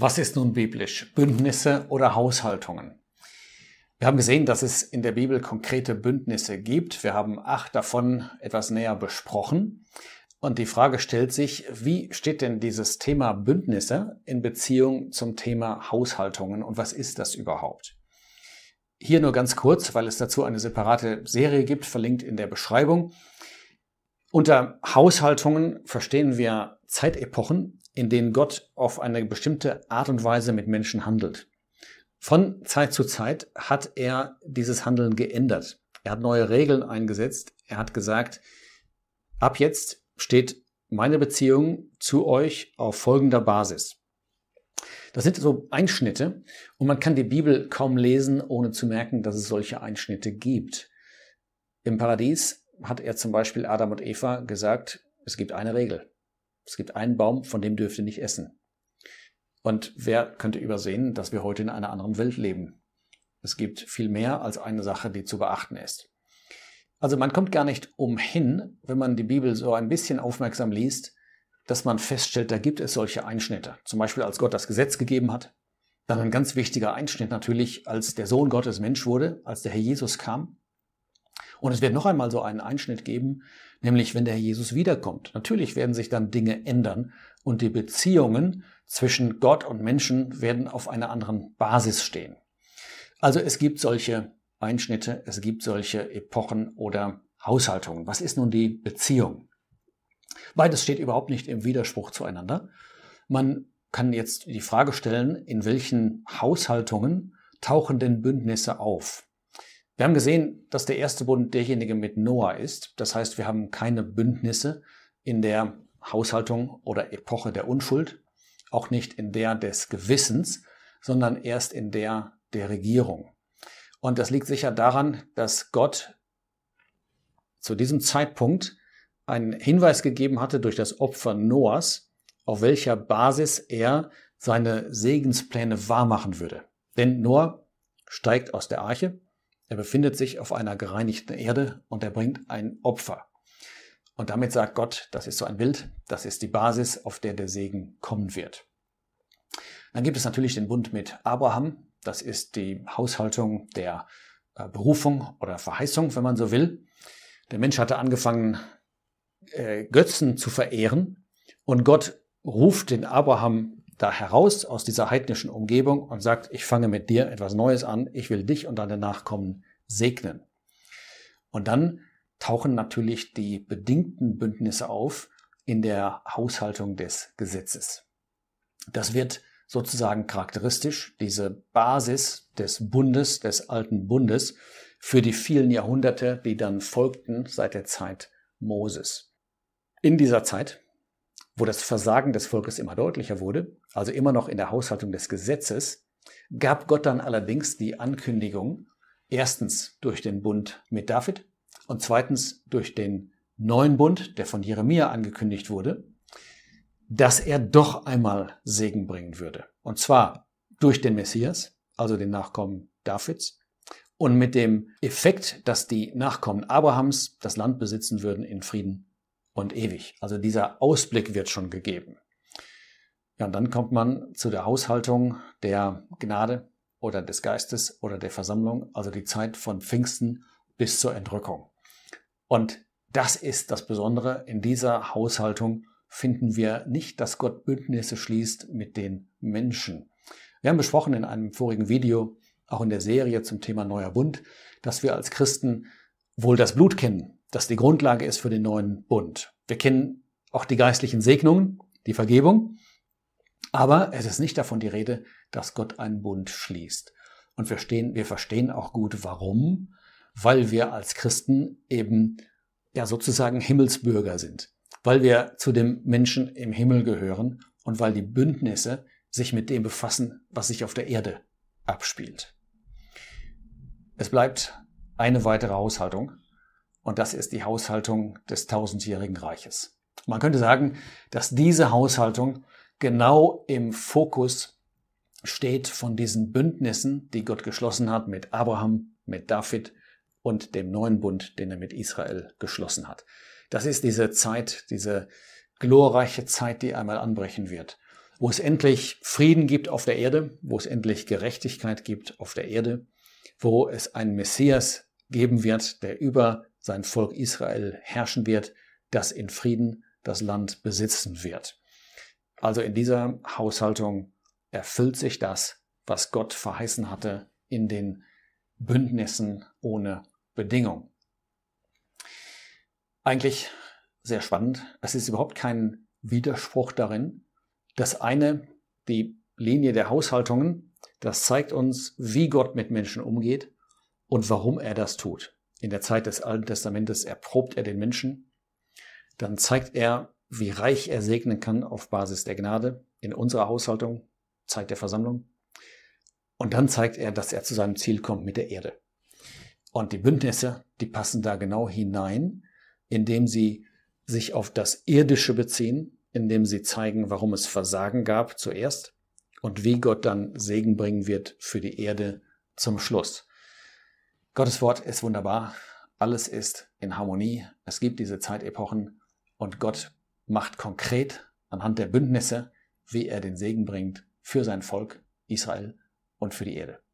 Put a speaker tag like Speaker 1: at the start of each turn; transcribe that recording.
Speaker 1: Was ist nun biblisch? Bündnisse oder Haushaltungen? Wir haben gesehen, dass es in der Bibel konkrete Bündnisse gibt. Wir haben 8 davon etwas näher besprochen. Und die Frage stellt sich, wie steht denn dieses Thema Bündnisse in Beziehung zum Thema Haushaltungen und was ist das überhaupt? Hier nur ganz kurz, weil es dazu eine separate Serie gibt, verlinkt in der Beschreibung. Unter Haushaltungen verstehen wir Zeitepochen, in denen Gott auf eine bestimmte Art und Weise mit Menschen handelt. Von Zeit zu Zeit hat er dieses Handeln geändert. Er hat neue Regeln eingesetzt. Er hat gesagt, ab jetzt steht meine Beziehung zu euch auf folgender Basis. Das sind so Einschnitte und man kann die Bibel kaum lesen, ohne zu merken, dass es solche Einschnitte gibt. Im Paradies hat er zum Beispiel Adam und Eva gesagt, es gibt eine Regel. Es gibt einen Baum, von dem dürft ihr nicht essen. Und wer könnte übersehen, dass wir heute in einer anderen Welt leben? Es gibt viel mehr als eine Sache, die zu beachten ist. Also man kommt gar nicht umhin, wenn man die Bibel so ein bisschen aufmerksam liest, dass man feststellt, da gibt es solche Einschnitte. Zum Beispiel, als Gott das Gesetz gegeben hat. Dann ein ganz wichtiger Einschnitt natürlich, als der Sohn Gottes Mensch wurde, als der Herr Jesus kam. Und es wird noch einmal so einen Einschnitt geben, nämlich wenn der Herr Jesus wiederkommt. Natürlich werden sich dann Dinge ändern und die Beziehungen zwischen Gott und Menschen werden auf einer anderen Basis stehen. Also es gibt solche Einschnitte, es gibt solche Epochen oder Haushaltungen. Was ist nun die Beziehung? Beides steht überhaupt nicht im Widerspruch zueinander. Man kann jetzt die Frage stellen, in welchen Haushaltungen tauchen denn Bündnisse auf? Wir haben gesehen, dass der erste Bund derjenige mit Noah ist. Das heißt, wir haben keine Bündnisse in der Haushaltung oder Epoche der Unschuld, auch nicht in der des Gewissens, sondern erst in der Regierung. Und das liegt sicher daran, dass Gott zu diesem Zeitpunkt einen Hinweis gegeben hatte durch das Opfer Noahs, auf welcher Basis er seine Segenspläne wahrmachen würde. Denn Noah steigt aus der Arche, er befindet sich auf einer gereinigten Erde und er bringt ein Opfer. Und damit sagt Gott, das ist so ein Bild, das ist die Basis, auf der der Segen kommen wird. Dann gibt es natürlich den Bund mit Abraham, das ist die Haushaltung der Berufung oder Verheißung, wenn man so will. Der Mensch hatte angefangen, Götzen zu verehren und Gott ruft den Abraham da heraus aus dieser heidnischen Umgebung und sagt, ich fange mit dir etwas Neues an, ich will dich und deine Nachkommen segnen. Und dann tauchen natürlich die bedingten Bündnisse auf in der Haushaltung des Gesetzes. Das wird sozusagen charakteristisch, diese Basis des Bundes, des alten Bundes, für die vielen Jahrhunderte, die dann folgten seit der Zeit Moses. In dieser Zeit, wo das Versagen des Volkes immer deutlicher wurde, also immer noch in der Haushaltung des Gesetzes, gab Gott dann allerdings die Ankündigung, erstens durch den Bund mit David und zweitens durch den neuen Bund, der von Jeremia angekündigt wurde, dass er doch einmal Segen bringen würde. Und zwar durch den Messias, also den Nachkommen Davids, und mit dem Effekt, dass die Nachkommen Abrahams das Land besitzen würden in Frieden und ewig. Also dieser Ausblick wird schon gegeben. Ja, und dann kommt man zu der Haushaltung der Gnade oder des Geistes oder der Versammlung, also die Zeit von Pfingsten bis zur Entrückung. Und das ist das Besondere. In dieser Haushaltung finden wir nicht, dass Gott Bündnisse schließt mit den Menschen. Wir haben besprochen in einem vorigen Video, auch in der Serie zum Thema Neuer Bund, dass wir als Christen wohl das Blut kennen, das die Grundlage ist für den neuen Bund. Wir kennen auch die geistlichen Segnungen, die Vergebung, aber es ist nicht davon die Rede, dass Gott einen Bund schließt. Und wir verstehen auch gut, warum, weil wir als Christen eben ja sozusagen Himmelsbürger sind, weil wir zu dem Menschen im Himmel gehören und weil die Bündnisse sich mit dem befassen, was sich auf der Erde abspielt. Es bleibt eine weitere Haushaltung. Und das ist die Haushaltung des tausendjährigen Reiches. Man könnte sagen, dass diese Haushaltung genau im Fokus steht von diesen Bündnissen, die Gott geschlossen hat mit Abraham, mit David und dem neuen Bund, den er mit Israel geschlossen hat. Das ist diese Zeit, diese glorreiche Zeit, die einmal anbrechen wird. wo es endlich Frieden gibt auf der Erde, wo es endlich Gerechtigkeit gibt auf der Erde, wo es einen Messias geben wird, der über sein Volk Israel herrschen wird, das in Frieden das Land besitzen wird. Also in dieser Haushaltung erfüllt sich das, was Gott verheißen hatte in den Bündnissen ohne Bedingung. Eigentlich sehr spannend. Es ist überhaupt kein Widerspruch darin. Das eine, die Linie der Haushaltungen, das zeigt uns, wie Gott mit Menschen umgeht und warum er das tut. In der Zeit des Alten Testamentes erprobt er den Menschen. Dann zeigt er, wie reich er segnen kann auf Basis der Gnade in unserer Haushaltung, Zeit der Versammlung. Und dann zeigt er, dass er zu seinem Ziel kommt mit der Erde. Und die Bündnisse, die passen da genau hinein, indem sie sich auf das Irdische beziehen, indem sie zeigen, warum es Versagen gab zuerst und wie Gott dann Segen bringen wird für die Erde zum Schluss. Gottes Wort ist wunderbar. Alles ist in Harmonie. Es gibt diese Zeitepochen und Gott macht konkret anhand der Bündnisse, wie er den Segen bringt für sein Volk Israel und für die Erde.